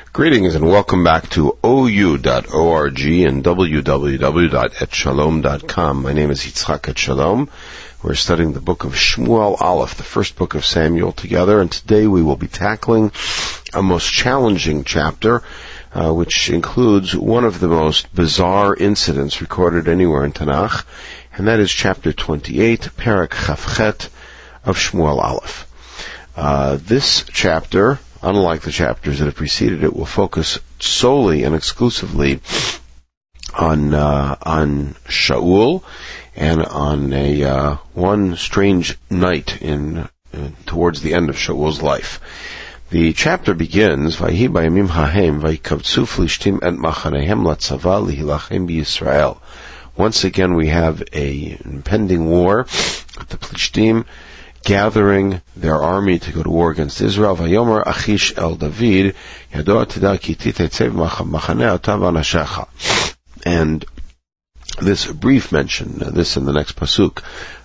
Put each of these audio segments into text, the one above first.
Greetings and welcome back to OU.org and www.etshalom.com. My name is Yitzchak Etshalom. We're studying the book of Shmuel Aleph, the first book of Samuel, together, and today we will be tackling a most challenging chapter, which includes one of the most bizarre incidents recorded anywhere in Tanakh, and that is chapter 28, Perek Chavchet of Shmuel Aleph. This chapter, unlike the chapters that have preceded it, will focus solely and exclusively on Shaul and on one strange night towards the end of Shaul's life. The chapter begins, Vayhi bayamim hahem vayikavtzu Flishtim et machanehem latzava lihilachem b'Yisrael. Once again, we have an impending war with the Plishtim gathering their army to go to war against Israel. Vayomer Achish el David, Yadoa teda ki titetzev machaneh otav anashecha. And this brief mention, this in the next pasuk,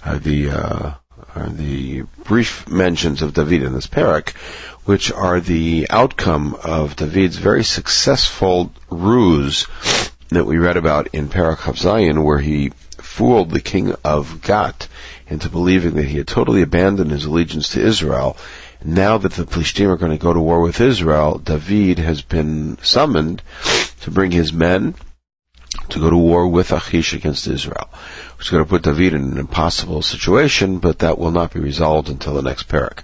the brief mentions of David in this parak, which are the outcome of David's very successful ruse that we read about in Perek Chav Zayin, where he fooled the king of Gat into believing that he had totally abandoned his allegiance to Israel. Now that the Plishtim are going to go to war with Israel, David has been summoned to bring his men to go to war with Achish against Israel, which is going to put David in an impossible situation, but that will not be resolved until the next parak.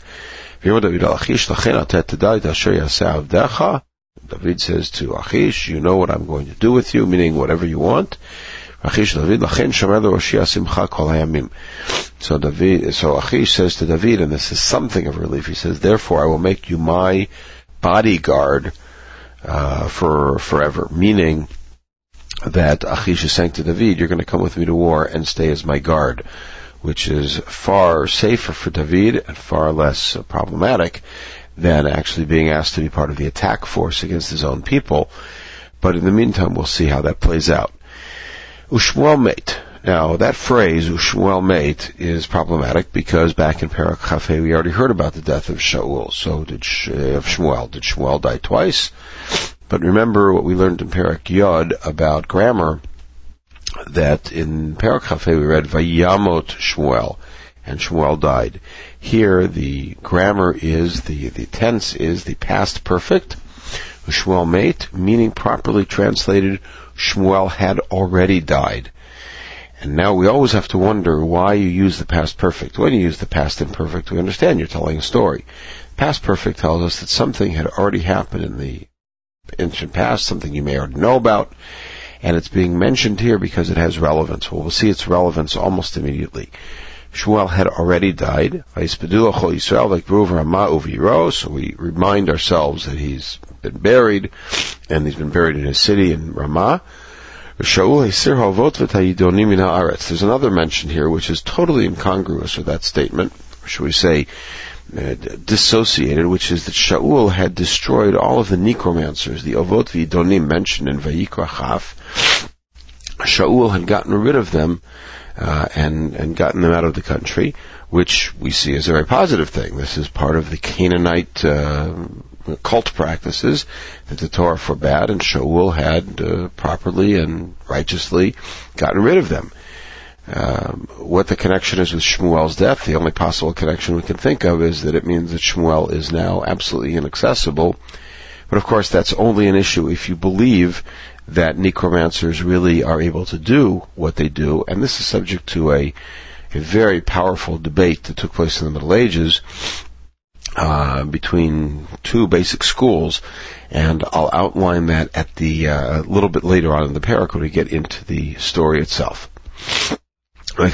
David says to Achish, you know what I'm going to do with you, meaning whatever you want. So Achish says to David, and this is something of a relief, he says, therefore I will make you my bodyguard for forever, meaning that Achish is saying to David, you're going to come with me to war and stay as my guard, which is far safer for David and far less problematic than actually being asked to be part of the attack force against his own people. But in the meantime, we'll see how that plays out. Ushmuel mate. Now, that phrase, Ushmuel mate, is problematic because back in Perek Chafei we already heard about the death of Shaul. So did Shmuel. Did Shmuel die twice? But remember what we learned in Perek Yod about grammar, that in Perek Chafei we read Vayamot Shmuel, and Shmuel died. Here the grammar is, the tense is the past perfect, Shmuel mate, meaning properly translated, Shmuel had already died. And now we always have to wonder why you use the past perfect. When you use the past imperfect, we understand you're telling a story. Past perfect tells us that something had already happened in the ancient past, something you may already know about, and it's being mentioned here because it has relevance. Well, we'll see its relevance almost immediately. Shmuel had already died. So we remind ourselves that he's been buried, and he's been buried in his city in Ramah. There's another mention here which is totally incongruous with that statement, or should we say dissociated, which is that Shaul had destroyed all of the necromancers, the Ovot v'Idonim mentioned in Vayikra Chaf. Shaul had gotten rid of them and gotten them out of the country, which we see as a very positive thing. This is part of the Canaanite cult practices that the Torah forbade, and Shaul had properly and righteously gotten rid of them. What the connection is with Shmuel's death, the only possible connection we can think of is that it means that Shmuel is now absolutely inaccessible. But of course that's only an issue if you believe that necromancers really are able to do what they do, and this is subject to a very powerful debate that took place in the Middle Ages between two basic schools, and I'll outline that at the a little bit later on in the parak when we get into the story itself. And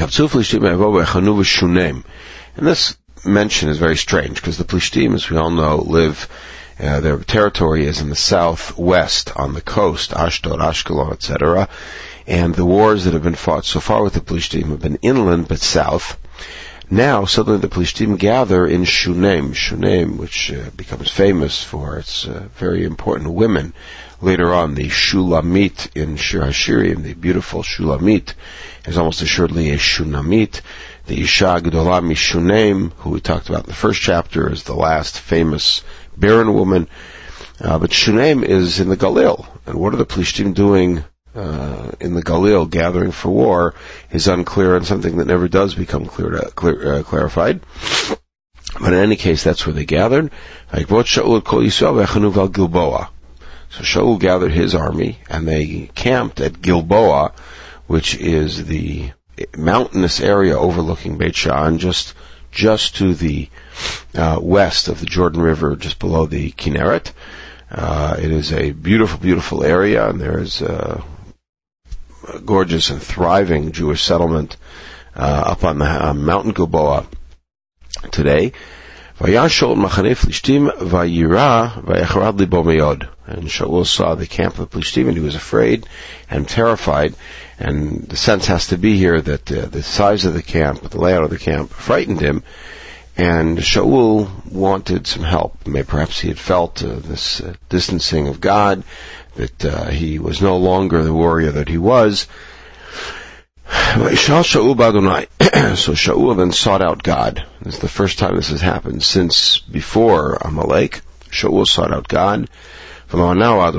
this mention is very strange because the Plishtim, as we all know, live, their territory is in the southwest on the coast, Ashdod, Ashkelon, etc. And the wars that have been fought so far with the Plishtim have been inland but south. Now, suddenly the Plishtim gather in Shunem, which becomes famous for its very important women. Later on, the Shulamit in Shir HaShirim, the beautiful Shulamit, is almost assuredly a Shunamit. The Isha Gdolah Mishunem, who we talked about in the first chapter, is the last famous barren woman. But Shunem is in the Galil. And what are the Plishtim doing in the Galil, gathering for war, is unclear and something that never does become clarified. But in any case, that's where they gathered. So Shaul gathered his army, and they camped at Gilboa, which is the mountainous area overlooking Beit Sha'an, just to the west of the Jordan River, just below the Kinneret. It is a beautiful, beautiful area, and there's a gorgeous and thriving Jewish settlement up on the mountain Gilboa today. And Shaul saw the camp of the Plishtim, and he was afraid and terrified. And the sense has to be here that the size of the camp, the layout of the camp, frightened him. And Shaul wanted some help. Maybe perhaps he had felt this distancing of God, that he was no longer the warrior that he was. So Shaul then sought out God. This is the first time this has happened since before Amalek. Shaul sought out God. So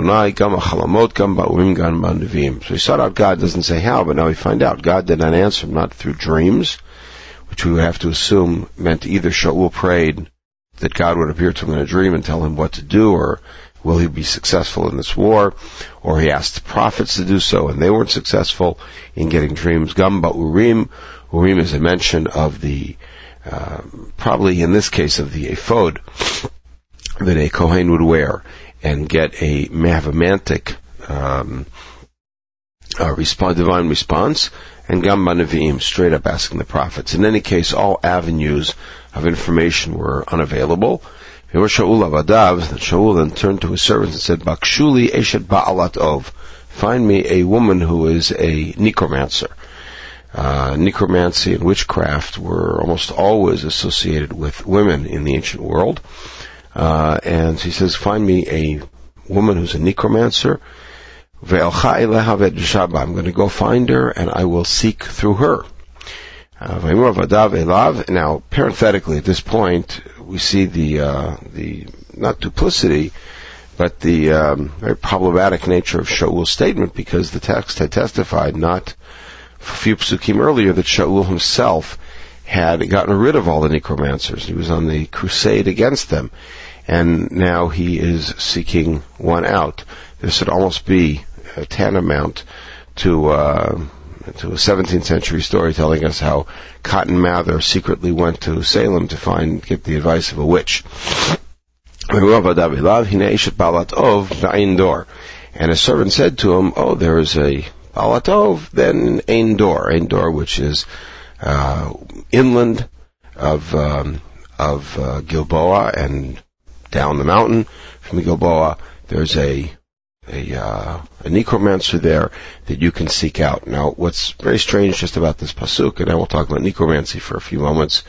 he sought out God, doesn't say how, but now we find out. God did not answer him, not through dreams, which we would have to assume meant either Shaul prayed that God would appear to him in a dream and tell him what to do, or will he be successful in this war, or he asked the prophets to do so and they weren't successful in getting dreams. Gamba Urim. Urim is a mention of the, probably in this case of the ephod that a Kohen would wear and have a mantic divine response, and Gamba Nevi'im, straight up asking the prophets. In any case, all avenues of information were unavailable. Shaul then turned to his servants and said, Bakshuli eshet ba'alat ov. Find me a woman who is a necromancer. Necromancy and witchcraft were almost always associated with women in the ancient world. And he says, find me a woman who's a necromancer. I'm going to go find her, and I will seek through her. Now, parenthetically, at this point, we see the not duplicity, but the very problematic nature of Shaul's statement, because the text had testified not a few psukim earlier that Shaul himself had gotten rid of all the necromancers. He was on the crusade against them, and now he is seeking one out. This would almost be tantamount to a 17th century story telling us how Cotton Mather secretly went to Salem to get the advice of a witch. And a servant said to him, oh, there is a Balatov, then Ein Dor, which is inland of Gilboa, and down the mountain from Gilboa there's a necromancer there that you can seek out. Now, what's very strange just about this pasuk, and I will talk about necromancy for a few moments,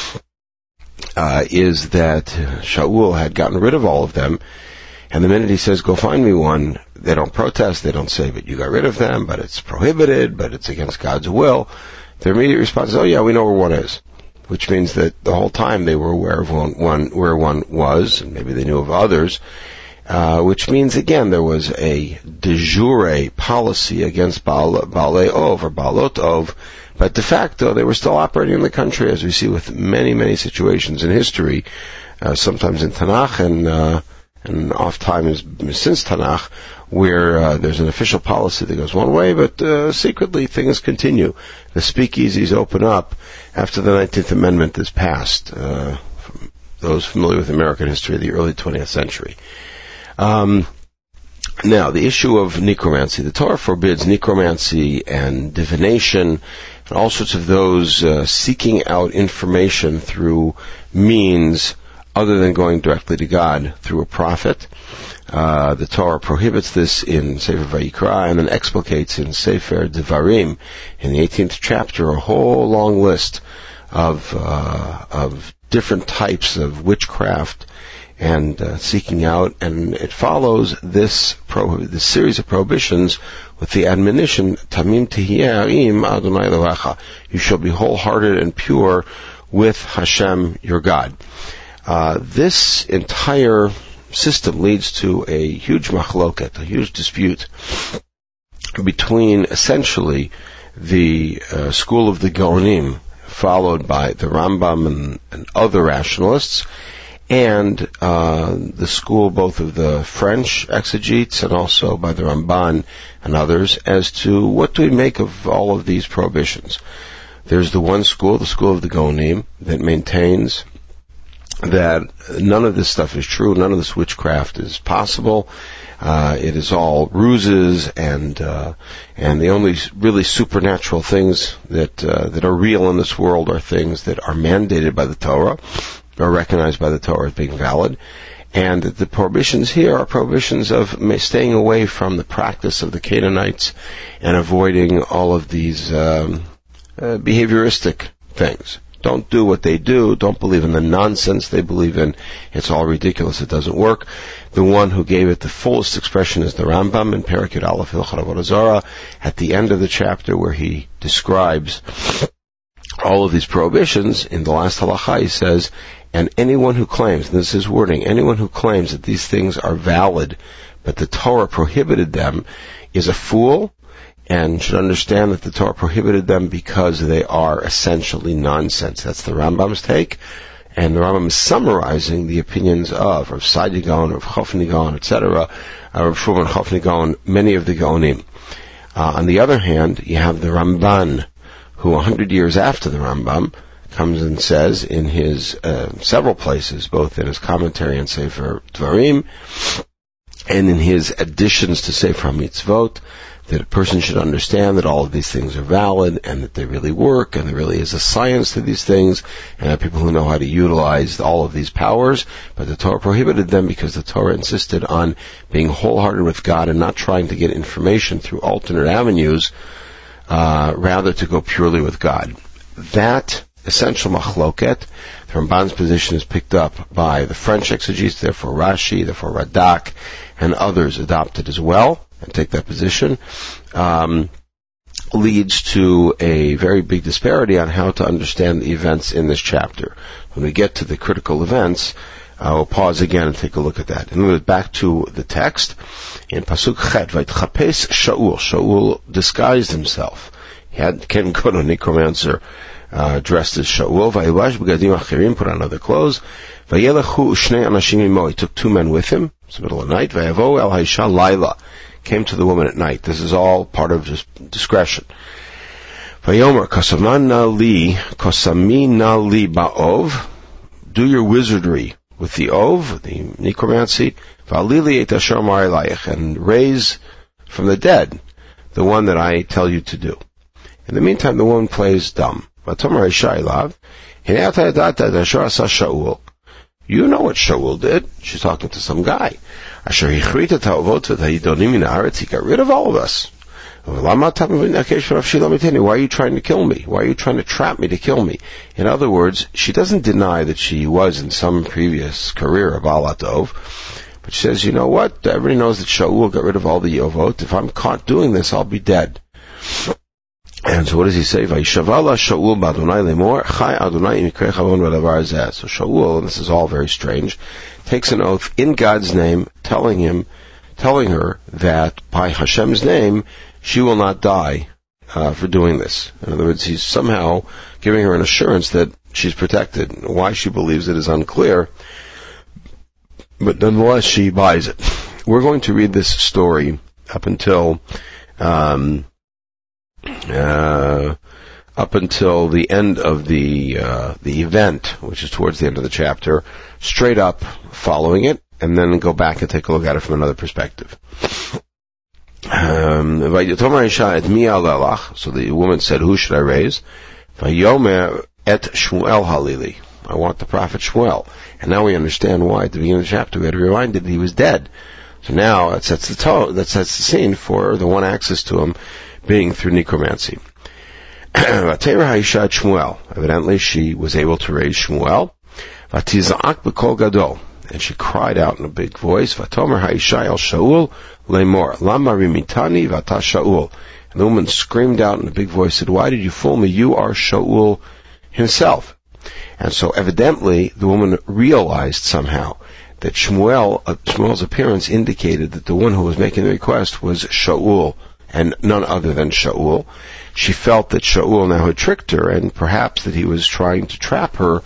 is that Shaul had gotten rid of all of them, and the minute he says, go find me one, they don't protest, they don't say, but you got rid of them, but it's prohibited, but it's against God's will. Their immediate response is, oh yeah, we know where one is. Which means that the whole time they were aware of where one was, and maybe they knew of others, which means, again, there was a de jure policy against Baalei Ov, or Baalot Ov, but de facto they were still operating in the country, as we see with many, many situations in history, sometimes in Tanakh and oft times since Tanakh, where there's an official policy that goes one way, but secretly things continue. The speakeasies open up after the 19th Amendment is passed, those familiar with American history of the early 20th century. Now, the issue of necromancy. The Torah forbids necromancy and divination and all sorts of those seeking out information through means other than going directly to God through a prophet. The Torah prohibits this in Sefer Vayikra and then explicates in Sefer Devarim in the 18th chapter a whole long list of different types of witchcraft and seeking out, and it follows this series of prohibitions with the admonition, Tamim Tihiyah Adonai Elohecha. You shall be wholehearted and pure with Hashem your God. This entire system leads to a huge machloket, a huge dispute between essentially the school of the Gaonim, followed by the Rambam and other rationalists, and the school both of the French exegetes and also by the Ramban and others, as to what do we make of all of these prohibitions. There's the one school, the school of the Gaonim, that maintains that none of this stuff is true, none of this witchcraft is possible. It is all ruses, and the only really supernatural things that are real in this world are things that are mandated by the Torah, are recognized by the Torah as being valid, and that the prohibitions here are prohibitions of staying away from the practice of the Canaanites and avoiding all of these behavioristic things. Don't do what they do. Don't believe in the nonsense they believe in. It's all ridiculous. It doesn't work. The one who gave it the fullest expression is the Rambam in Perek Yud Aleph Hilchot Avodah Zarah, at the end of the chapter where he describes all of these prohibitions. In the last halacha he says, and anyone who claims, and this is his wording, anyone who claims that these things are valid, but the Torah prohibited them, is a fool, and should understand that the Torah prohibited them because they are essentially nonsense. That's the Rambam's take, and the Rambam is summarizing the opinions of Rav Saadia Gaon, Rav Chofni Gaon, etc., Rav Shulman Chofni Gaon, many of the Gaonim. On the other hand, you have the Ramban, who 100 years after the Rambam comes and says in his several places, both in his commentary on Sefer Dvarim and in his additions to Sefer HaMitzvot, that a person should understand that all of these things are valid and that they really work and there really is a science to these things and there are people who know how to utilize all of these powers, but the Torah prohibited them because the Torah insisted on being wholehearted with God and not trying to get information through alternate avenues, rather to go purely with God. That essential machloket, the Ramban's position is picked up by the French exegetes, therefore Rashi, therefore Radak, and others adopted as well, and take that position, leads to a very big disparity on how to understand the events in this chapter. When we get to the critical events, we'll pause again and take a look at that. And we'll back to the text. In Pasuk Chet, Vaytchapes Shaul. Shaul disguised himself. He came go to a necromancer dressed as Shaul. Vayilash b'gadim achirim, put on other clothes. Vayelechu shnei anashim imo. He took two men with him. It's the middle of the night. Vayavo el haisha laila. Came to the woman at night. This is all part of just discretion. Vayomer kosamina li ba'ov. Do your wizardry with the ov, the necromancy. Va'alili et asher amar elayich, and raise from the dead the one that I tell you to do. In the meantime, the woman plays dumb. Vatomer haisha elav, hinei ata yadata asher asa Shaul. You know what Shaul did. She's talking to some guy. Asher hichrita ta'avot v'ta'idonim min haaretz. He got rid of all of us. Why are you trying to kill me? Why are you trying to trap me to kill me? In other words, she doesn't deny that she was in some previous career of Alatov, but she says, you know what? Everybody knows that Shaul got rid of all the Yovot. If I'm caught doing this, I'll be dead. And so what does he say? Vayishavala Shaul b'Adonai lemor chai Adonai imikre chavon v'davar zeh. So Shaul, and this is all very strange, takes an oath in God's name, telling her that by Hashem's name she will not die for doing this. In other words, he's somehow giving her an assurance that she's protected. Why she believes it is unclear, but nonetheless she buys it. We're going to read this story up until the end of the event, which is towards the end of the chapter, straight up following it, and then go back and take a look at it from another perspective. So the woman said, who should I raise? Vayomer et Shmuel halili. I want the prophet Shmuel. And now we understand why. At the beginning of the chapter we had to be reminded that he was dead. So now that sets the scene for the one access to him being through necromancy. Shmuel. Evidently she was able to raise Shmuel. Vatiza'ak b'kol gadol. And she cried out in a big voice, Vatomer ha'isha el Shaul lemor, lama rimitani vata Shaul. And the woman screamed out in a big voice, said, why did you fool me? You are Shaul himself. And so evidently the woman realized somehow that Shmuel's appearance indicated that the one who was making the request was Shaul, and none other than Shaul. She felt that Shaul now had tricked her, and perhaps that he was trying to trap her,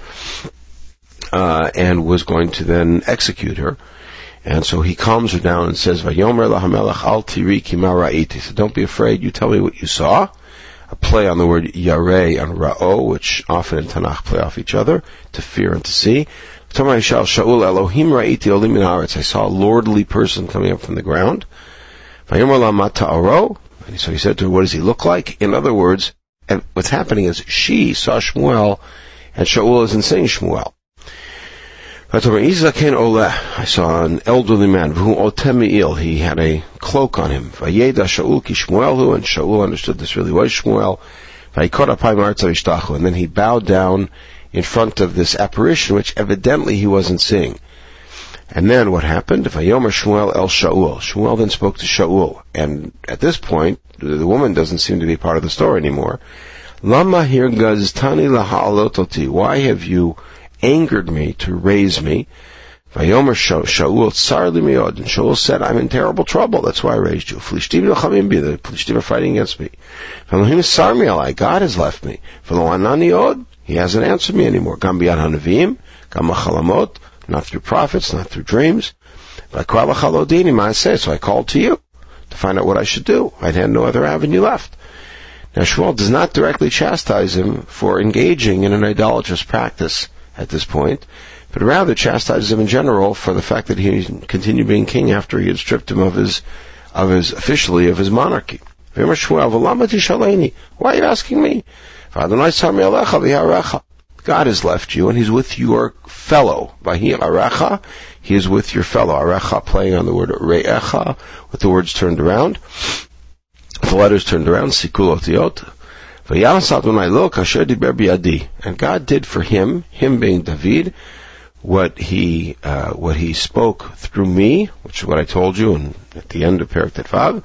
and was going to then execute her. And so he calms her down and says, "Vayomer lahamelech al tiri ki ma ra'iti." He said, "Don't be afraid. You tell me what you saw." A play on the word yareh and ra'o, which often in Tanakh play off each other, to fear and to see. Shaul Elohim ra'iti olim min haaretz. I saw a lordly person coming up from the ground. Vayomer la ma ta'aro. And so he said to her, "What does he look like?" In other words, and what's happening is she saw Shmuel, and Shaul isn't saying Shmuel. I saw an elderly man, he had a cloak on him. And Shaul understood this really was Shmuel. And then he bowed down in front of this apparition, which evidently he wasn't seeing. And then what happened? Shmuel then spoke to Shaul. And at this point, the woman doesn't seem to be part of the story anymore. Why have you angered me to raise me? Vayomer Shaul tsar li meod, and Shaul said, "I'm in terrible trouble. That's why I raised you. Plishtim nilchamim bi, the Plishtim are fighting against me. Elohim sar mi alai, God has left me. V'lo anani od, He hasn't answered me anymore. Gam biyad hanavim, gam machalamot, not through prophets, not through dreams. V'akra l'chalodini ma'aseh, so I called to you to find out what I should do. I had no other avenue left." Now Shmuel does not directly chastise him for engaging in an idolatrous practice at this point, but rather chastises him in general for the fact that he continued being king after he had stripped him of his monarchy. Why are you asking me? God has left you, and He's with your fellow. He is with your fellow. Arecha playing on the word re'echa, with the words turned around, the letters turned around, sikul otiot. And God did for him being David, what he spoke through me, which is what I told you at the end of Perek Tetvav.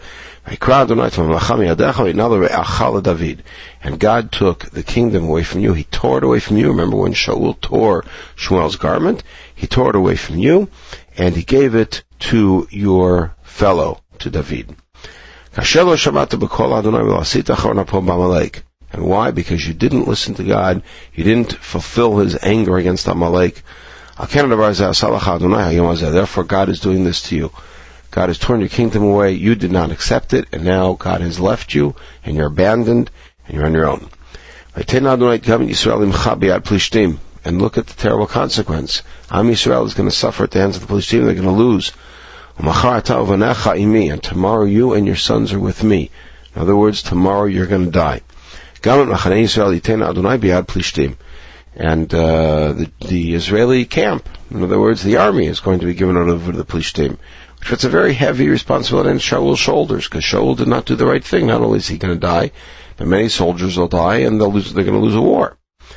And God took the kingdom away from you. He tore it away from you. Remember when Shaul tore Shmuel's garment? He tore it away from you, and He gave it to your fellow, to David. And why? Because you didn't listen to God. You didn't fulfill His anger against Amalek. Therefore, God is doing this to you. God has torn your kingdom away. You did not accept it, and now God has left you, and you're abandoned, and you're on your own. And look at the terrible consequence. Am Yisrael is going to suffer at the hands of the Plishtim. They're going to lose. And tomorrow you and your sons are with me. In other words, tomorrow you're going to die. And the Israeli camp, in other words, the army, is going to be given over to the Plishtim, which puts a very heavy responsibility on Shaul's shoulders, because Shaul did not do the right thing. Not only is he going to die, but many soldiers will die, and they're going to lose a war.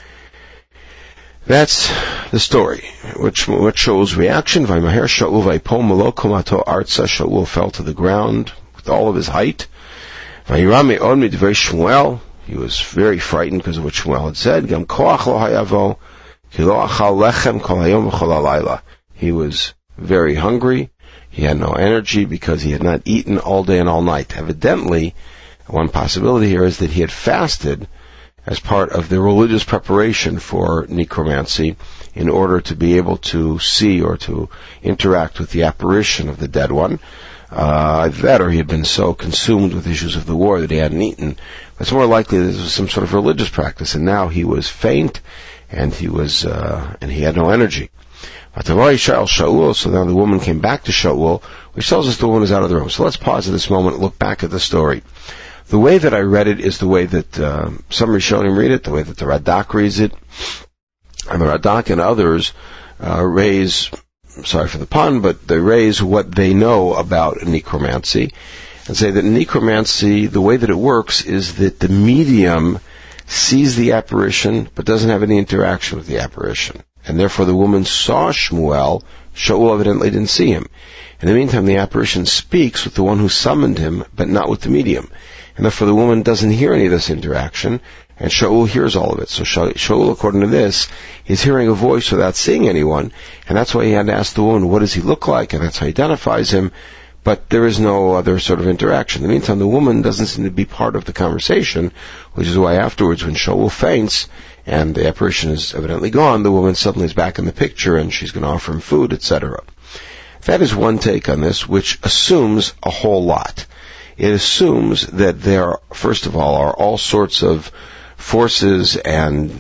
That's the story. What Shaul's reaction? Shaul fell to the ground with all of his height. He was very frightened because of what Shmuel had said. He was very hungry. He had no energy because he had not eaten all day and all night. Evidently, one possibility here is that he had fasted as part of the religious preparation for necromancy in order to be able to see or to interact with the apparition of the dead one. That or he had been so consumed with issues of the war that he hadn't eaten. It's more likely that this was some sort of religious practice, and now he was faint, and he had no energy. So now the woman came back to Shaul, which tells us the woman is out of the room. So let's pause at this moment and look back at the story. The way that I read it is the way that some Rishonim read it, the way that the Radak reads it, and the Radak and others raise, sorry for the pun, but they raise what they know about necromancy, and say that necromancy, the way that it works is that the medium sees the apparition but doesn't have any interaction with the apparition. And therefore the woman saw Shmuel. Shaul evidently didn't see him. In the meantime, the apparition speaks with the one who summoned him, but not with the medium. And therefore the woman doesn't hear any of this interaction, And Shaul hears all of it. So Shaul, according to this, is hearing a voice without seeing anyone, and that's why he had to ask the woman, what does he look like? And that's how he identifies him. But there is no other sort of interaction. In the meantime, the woman doesn't seem to be part of the conversation, which is why afterwards, when Shaul faints, and the apparition is evidently gone, the woman suddenly is back in the picture, and she's going to offer him food, etc. That is one take on this, which assumes a whole lot. It assumes that there, first of all, are all sorts of forces and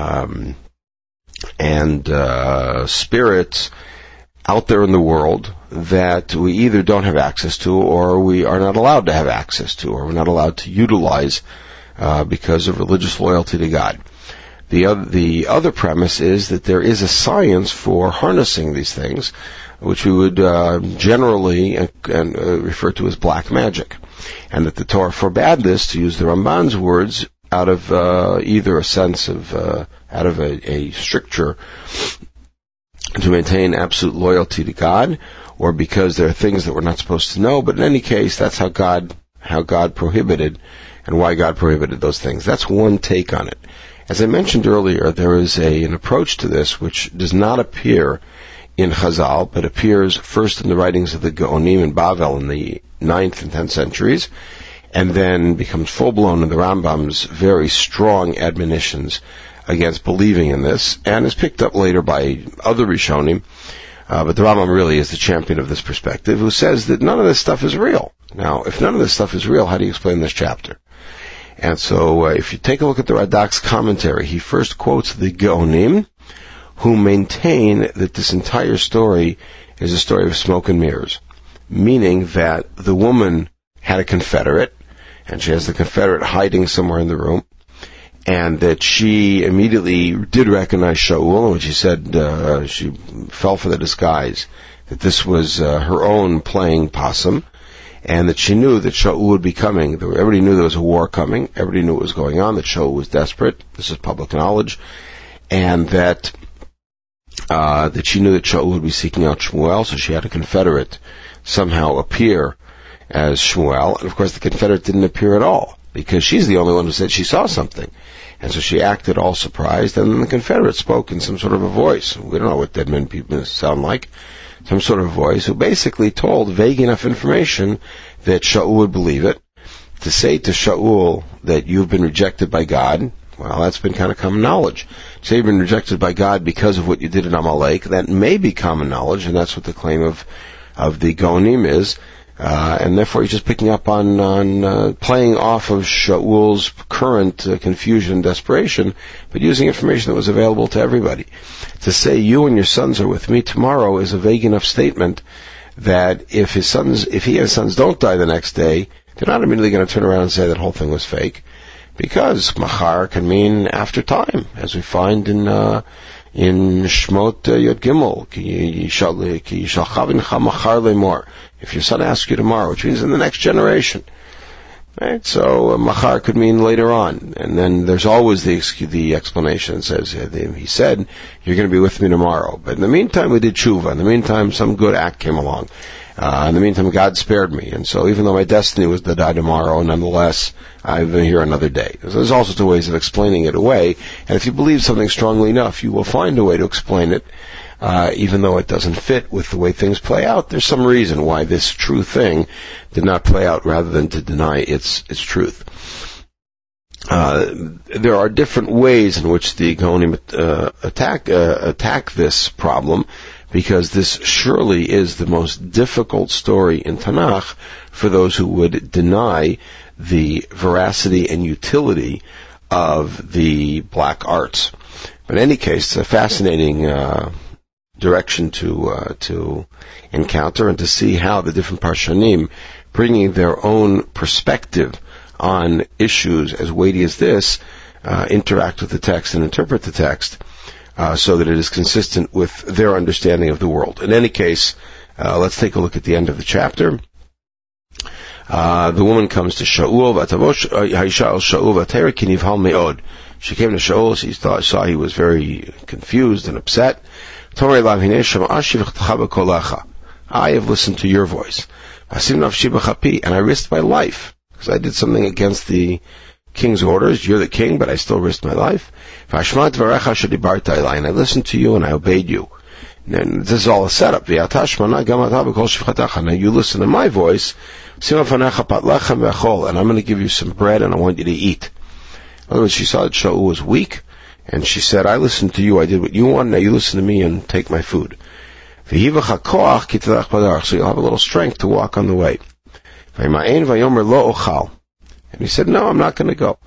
spirits out there in the world that we either don't have access to, or we are not allowed to have access to, or we're not allowed to utilize because of religious loyalty to God. The other premise is that there is a science for harnessing these things, which we would generally refer to as black magic, and that the Torah forbade this, to use the Ramban's words, out of either a sense of out of a stricture to maintain absolute loyalty to God, or because there are things that we're not supposed to know. But in any case, that's how God prohibited, and why God prohibited those things. That's one take on it. As I mentioned earlier, there is an approach to this which does not appear in Chazal, but appears first in the writings of the Gaonim and Bavel in the 9th and 10th centuries, and then becomes full-blown in the Rambam's very strong admonitions against believing in this, and is picked up later by other Rishonim, but the Rambam really is the champion of this perspective, who says that none of this stuff is real. Now, if none of this stuff is real, how do you explain this chapter? And so, if you take a look at the Radak's commentary, he first quotes the Gaonim, who maintain that this entire story is a story of smoke and mirrors, meaning that the woman had a confederate, and she has the confederate hiding somewhere in the room, and that she immediately did recognize Shaul, when she said she fell for the disguise, that this was her own playing possum, and that she knew that Shaul would be coming. Everybody knew there was a war coming. Everybody knew what was going on, that Shaul was desperate. This is public knowledge. And that she knew that Shaul would be seeking out Shmuel, so she had a confederate somehow appear as Shmuel. And of course the confederate didn't appear at all, because she's the only one who said she saw something. And so she acted all surprised, and then the confederate spoke in some sort of a voice. We don't know what dead men people sound like. Some sort of voice, who basically told vague enough information that Shaul would believe it. To say to Shaul that you've been rejected by God, well, that's been kind of common knowledge. To say you've been rejected by God because of what you did in Amalek, that may be common knowledge, and that's what the claim of the Gaonim is. And therefore he's just picking up on playing off of Shaul's current confusion and desperation, but using information that was available to everybody. To say you and your sons are with me tomorrow is a vague enough statement that if he and his sons don't die the next day, they're not immediately going to turn around and say that whole thing was fake, because machar can mean after time, as we find in Shmot Yod Gimel, ki yishal chavincha machar lemor. If your son asks you tomorrow, which means in the next generation, right? So machar could mean later on, and then there's always the explanation that says he said you're going to be with me tomorrow. But in the meantime, we did tshuva. In the meantime, some good act came along. In the meantime, God spared me, and so even though my destiny was to die tomorrow, nonetheless, I've been here another day. So there's all sorts of ways of explaining it away, and if you believe something strongly enough, you will find a way to explain it, even though it doesn't fit with the way things play out. There's some reason why this true thing did not play out, rather than to deny its truth. There are different ways in which the Gaonim attack this problem, because this surely is the most difficult story in Tanakh for those who would deny the veracity and utility of the black arts. But in any case, it's a fascinating direction to encounter, and to see how the different Parshanim, bringing their own perspective on issues as weighty as this, interact with the text and interpret the text, so that it is consistent with their understanding of the world. In any case, let's take a look at the end of the chapter. The woman comes to Shaul. She came to Shaul. She saw he was very confused and upset. I have listened to your voice, and I risked my life, because I did something against the king's orders. You're the king, but I still risked my life. And I listened to you and I obeyed you. And this is all a setup. Now you listen to my voice, and I'm going to give you some bread and I want you to eat. In other words, she saw that Shaul was weak, and she said, I listened to you, I did what you want, now you listen to me and take my food. So you'll have a little strength to walk on the way. And he said, no, I'm not going to go.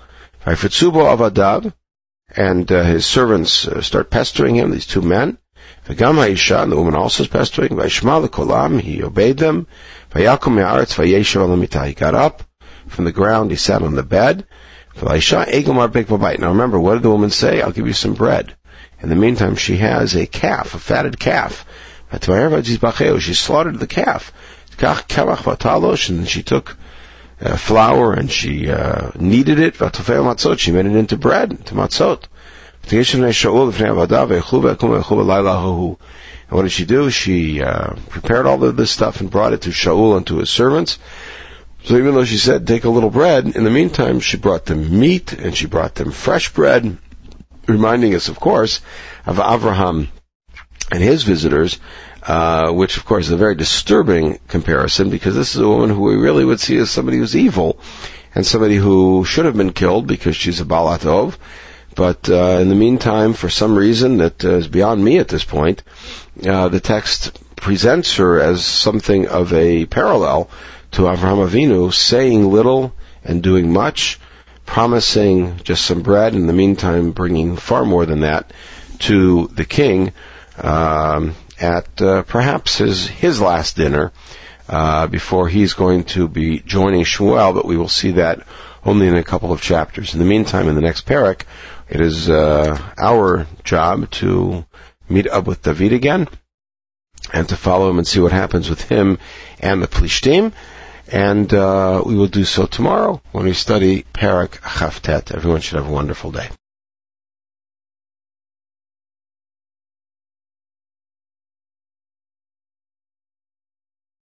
And his servants start pestering him, these two men. And the woman also is pestering. He obeyed them. He got up from the ground, he sat on the bed. Now remember, what did the woman say? I'll give you some bread. In the meantime, she has a calf, a fatted calf. She slaughtered the calf. And then she took flour and she kneaded it. She made it into bread, into matzot. And what did she do? She prepared all of this stuff and brought it to Shaul and to his servants. So even though she said, take a little bread, in the meantime, she brought them meat and she brought them fresh bread, reminding us, of course, of Avraham and his visitors, which, of course, is a very disturbing comparison, because this is a woman who we really would see as somebody who's evil and somebody who should have been killed because she's a Baal Tov. But in the meantime, for some reason that is beyond me at this point, the text presents her as something of a parallel to Avraham Avinu, saying little and doing much, promising just some bread, in the meantime bringing far more than that to the king at perhaps his last dinner before he's going to be joining Shmuel, but we will see that only in a couple of chapters. In the meantime, in the next parak, it is our job to meet up with David again and to follow him and see what happens with him and the Plishtim. And we will do so tomorrow when we study Parak Chavtet. Everyone should have a wonderful day.